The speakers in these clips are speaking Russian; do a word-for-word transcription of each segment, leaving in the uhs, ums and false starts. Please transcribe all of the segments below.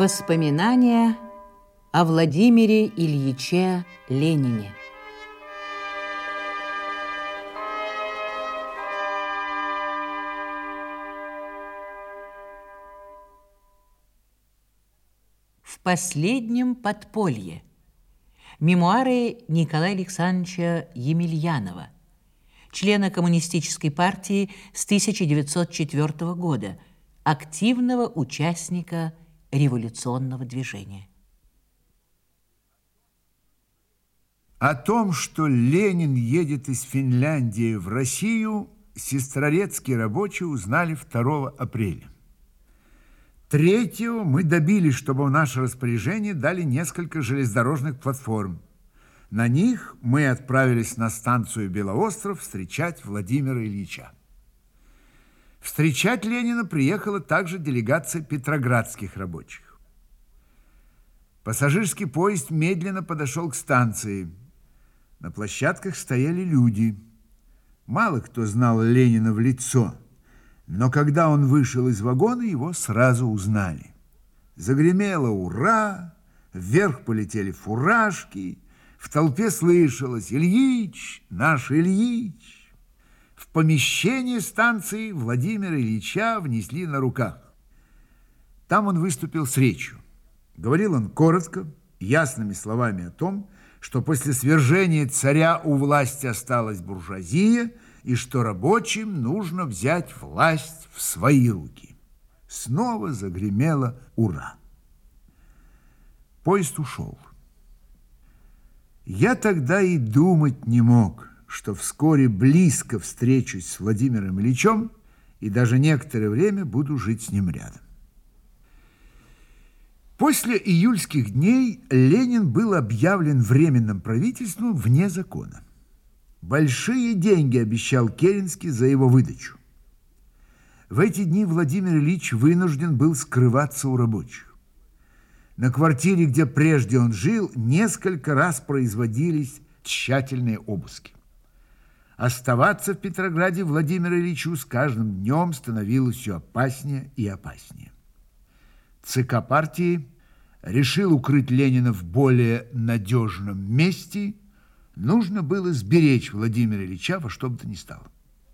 Воспоминания о Владимире Ильиче Ленине. В последнем подполье. Мемуары Николая Александровича Емельянова, члена Коммунистической партии с тысяча девятьсот четвёртого года, активного участника революционного движения. О том, что Ленин едет из Финляндии в Россию, сестрорецкие рабочие узнали второго апреля. Третьего мы добились, чтобы в наше распоряжение дали несколько железнодорожных платформ. На них мы отправились на станцию Белоостров встречать Владимира Ильича. Встречать Ленина приехала также делегация петроградских рабочих. Пассажирский поезд медленно подошел к станции. На площадках стояли люди. Мало кто знал Ленина в лицо, но когда он вышел из вагона, его сразу узнали. Загремело «Ура!», вверх полетели фуражки, в толпе слышалось «Ильич! Наш Ильич!». В помещение станции Владимира Ильича внесли на руках. Там он выступил с речью. Говорил он коротко, ясными словами о том, что после свержения царя у власти осталась буржуазия и что рабочим нужно взять власть в свои руки. Снова загремело «Ура!». Поезд ушел. Я тогда и думать не мог, что вскоре близко встречусь с Владимиром Ильичем и даже некоторое время буду жить с ним рядом. После июльских дней Ленин был объявлен временным правительством вне закона. Большие деньги обещал Керенский за его выдачу. В эти дни Владимир Ильич вынужден был скрываться у рабочих. На квартире, где прежде он жил, несколько раз производились тщательные обыски. Оставаться в Петрограде Владимиру Ильичу с каждым днем становилось все опаснее и опаснее. ЦК партии решил укрыть Ленина в более надежном месте. Нужно было сберечь Владимира Ильича во что бы то ни стало.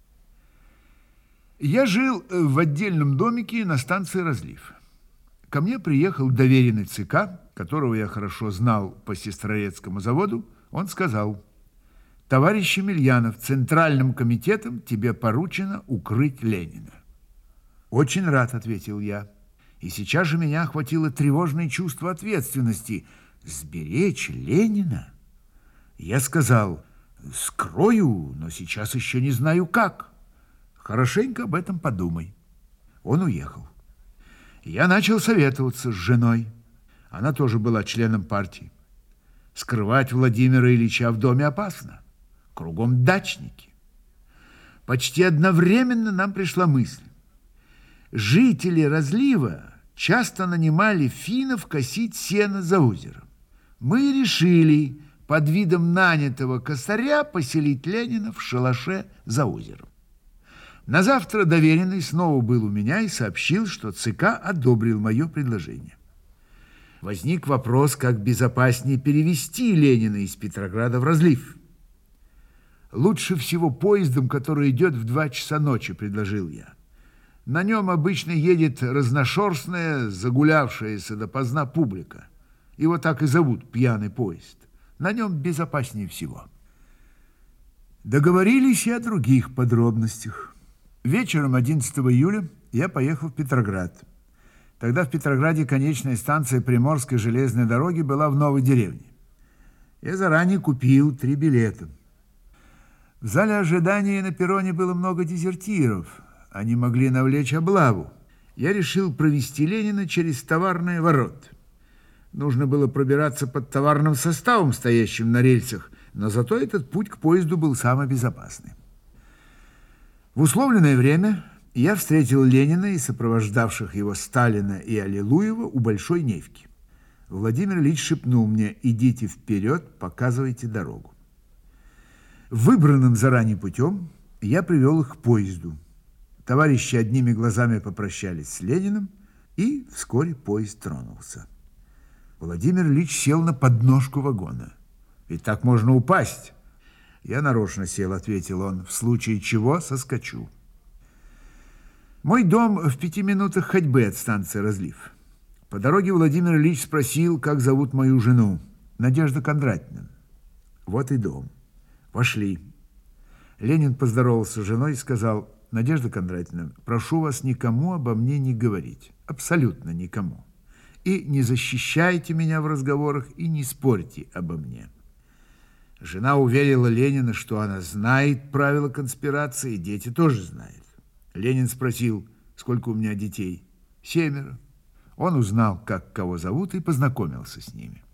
Я жил в отдельном домике на станции Разлив. Ко мне приехал доверенный ЦК, которого я хорошо знал по Сестрорецкому заводу. Он сказал: «Товарищ Емельянов, Центральным комитетом тебе поручено укрыть Ленина». «Очень рад», — ответил я. И сейчас же меня охватило тревожное чувство ответственности. Сберечь Ленина? Я сказал: «Скрою, но сейчас еще не знаю как. Хорошенько об этом подумай». Он уехал. Я начал советоваться с женой. Она тоже была членом партии. Скрывать Владимира Ильича в доме опасно. Кругом дачники. Почти одновременно нам пришла мысль. Жители Разлива часто нанимали финнов косить сено за озером. Мы решили под видом нанятого косаря поселить Ленина в шалаше за озером. На завтра доверенный снова был у меня и сообщил, что ЦК одобрил мое предложение. Возник вопрос, как безопаснее перевести Ленина из Петрограда в Разлив. «Лучше всего поездом, который идет в два часа ночи», — предложил я. На нем обычно едет разношерстная, загулявшаяся допоздна публика. Его так и зовут «пьяный поезд». На нем безопаснее всего. Договорились и о других подробностях. Вечером одиннадцатого июля я поехал в Петроград. Тогда в Петрограде конечная станция Приморской железной дороги была в Новой деревне. Я заранее купил три билета. В зале ожидания на перроне было много дезертиров. Они могли навлечь облаву. Я решил провести Ленина через товарные ворота. Нужно было пробираться под товарным составом, стоящим на рельсах, но зато этот путь к поезду был самый безопасный. В условленное время я встретил Ленина и сопровождавших его Сталина и Аллилуева у Большой Невки. Владимир Ильич шепнул мне: «Идите вперед, показывайте дорогу». Выбранным заранее путем я привел их к поезду. Товарищи одними глазами попрощались с Лениным И вскоре поезд тронулся. Владимир Ильич сел на подножку вагона. Ведь так можно упасть. Я нарочно сел, ответил он, в случае чего соскочу. Мой дом в пяти минутах ходьбы от станции Разлив. По дороге Владимир Ильич спросил, как зовут мою жену. Надежда Кондратьевна. Вот и дом. Вошли. Ленин поздоровался с женой и сказал: Надежда Кондратьевна, прошу вас никому обо мне не говорить. Абсолютно никому. И не защищайте меня в разговорах, и не спорьте обо мне. Жена уверила Ленина, что она знает правила конспирации, дети тоже знают. Ленин спросил, сколько у меня детей. Семеро. Он узнал, как кого зовут, и познакомился с ними.